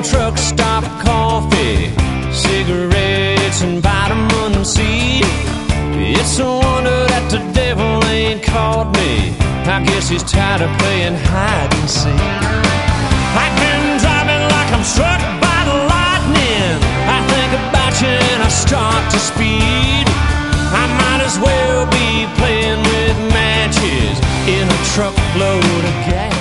truck stop coffee, cigarettes and vitamin C. It's a wonder that the devil ain't caught me. I guess he's tired of playing hide and seek. I've been driving like I'm struck by the lightning. I think about you and I start to speed. I might as well be playing with matches in a truckload of gas.